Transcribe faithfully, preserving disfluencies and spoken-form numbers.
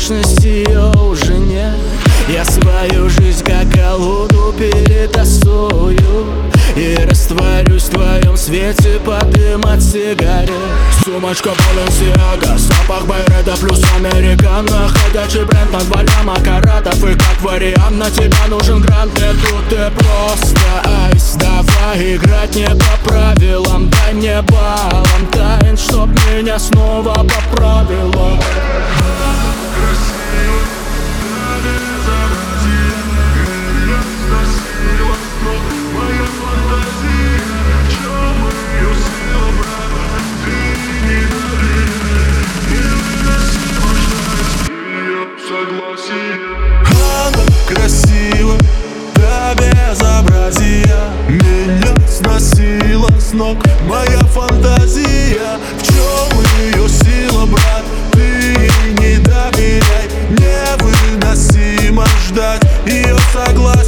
внешности ее уже нет. Я свою жизнь как колоду перетасую и растворюсь в твоем свете под дым от сигарет. Сумочка Balenciaga, запах Байреда плюс американо. Ходячий бренд на два ляма каратов. И как вариант на тебя нужен грант. Нет, тут ты просто айс. Давай играть не по правилам. Дай мне баллон тайн, чтоб меня снова поправило. Она красива до безобразия, меня сносила с ног моя фантазия. В чем ее сила, брат? Ты ей не доверяй. Невыносимо ждать ее согласия.